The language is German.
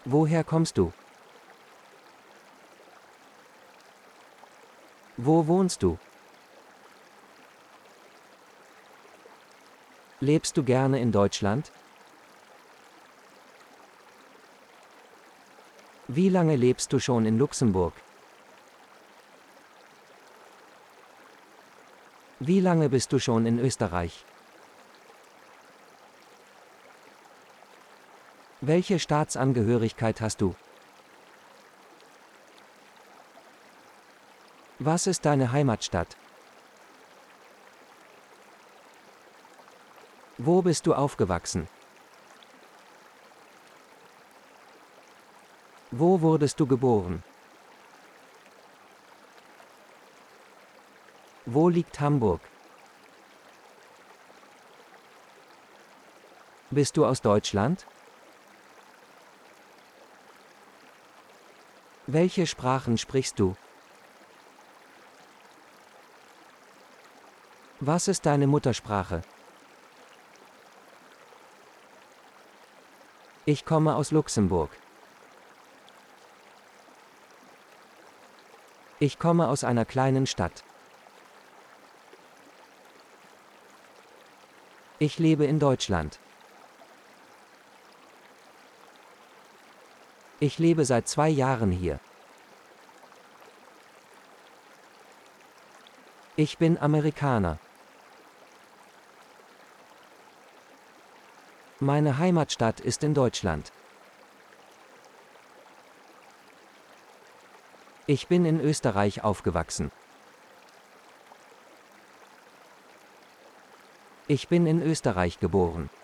Woher kommst du? Wo wohnst du? Lebst du gerne in Deutschland? Wie lange lebst du schon in Luxemburg? Wie lange bist du schon in Österreich? Welche Staatsangehörigkeit hast du? Was ist deine Heimatstadt? Wo bist du aufgewachsen? Wo wurdest du geboren? Wo liegt Hamburg? Bist du aus Deutschland? Welche Sprachen sprichst du? Was ist deine Muttersprache? Ich komme aus Luxemburg. Ich komme aus einer kleinen Stadt. Ich lebe in Deutschland. Ich lebe seit 2 Jahren hier. Ich bin Amerikaner. Meine Heimatstadt ist in Deutschland. Ich bin in Österreich aufgewachsen. Ich bin in Österreich geboren.